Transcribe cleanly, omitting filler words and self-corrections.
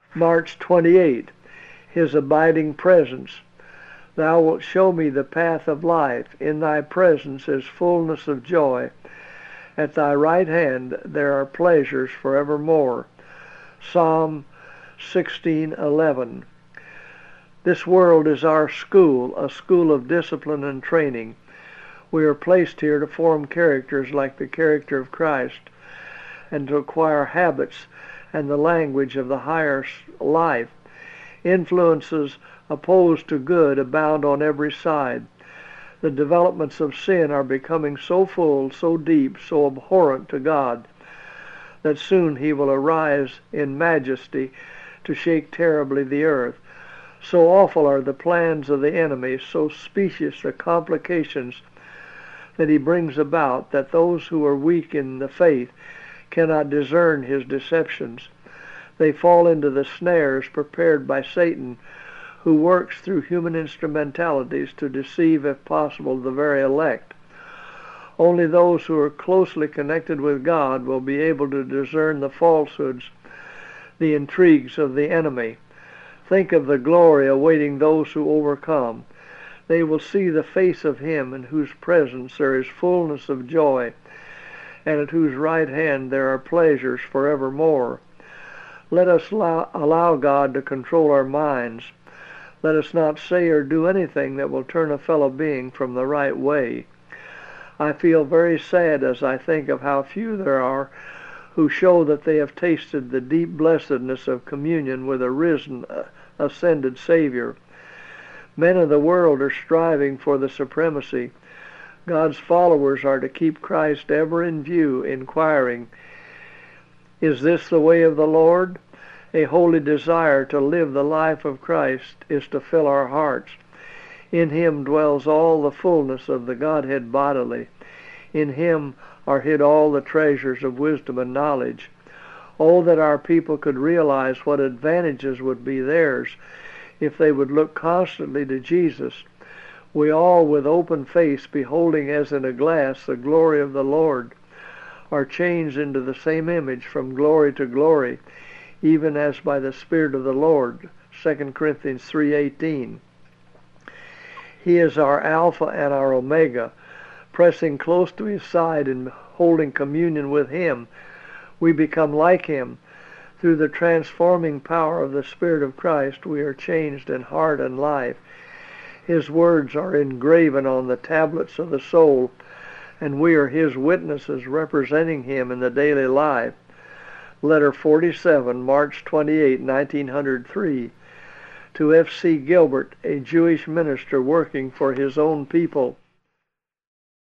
March 28. His abiding presence. Thou wilt show me the path of life. In thy presence is fullness of joy. At thy right hand there are pleasures forevermore. Psalm 16:11. This world is our school, a school of discipline and training. We are placed here to form characters like the character of Christ, and to acquire habits and the language of the higher life. Influences opposed to good abound on every side. The developments of sin are becoming so full, so deep, so abhorrent to God, that soon he will arise in majesty to shake terribly the earth. So awful are the plans of the enemy, so specious the complications that he brings about, that those who are weak in the faith cannot discern his deceptions. They fall into the snares prepared by Satan, who works through human instrumentalities to deceive, if possible, the very elect. Only those who are closely connected with God will be able to discern the falsehoods, the intrigues of the enemy. Think of the glory awaiting those who overcome. They will see the face of him in whose presence there is fullness of joy, and at whose right hand there are pleasures forevermore. Let us allow God to control our minds. Let us not say or do anything that will turn a fellow being from the right way. I feel very sad as I think of how few there are who show that they have tasted the deep blessedness of communion with a risen, ascended Savior. Men of the world are striving for the supremacy. God's followers are to keep Christ ever in view, inquiring, "Is this the way of the Lord?" A holy desire to live the life of Christ is to fill our hearts. In him dwells all the fullness of the Godhead bodily. In him are hid all the treasures of wisdom and knowledge. Oh, that our people could realize what advantages would be theirs if they would look constantly to Jesus. We all, with open face, beholding as in a glass the glory of the Lord, are changed into the same image from glory to glory, even as by the Spirit of the Lord. 2 Corinthians 3:18. He is our Alpha and our Omega. Pressing close to his side and holding communion with him, we become like him. Through the transforming power of the Spirit of Christ, we are changed in heart and life. His words are engraven on the tablets of the soul, and we are his witnesses representing him in the daily life. Letter 47, March 28, 1903. To F.C. Gilbert, a Jewish minister working for his own people.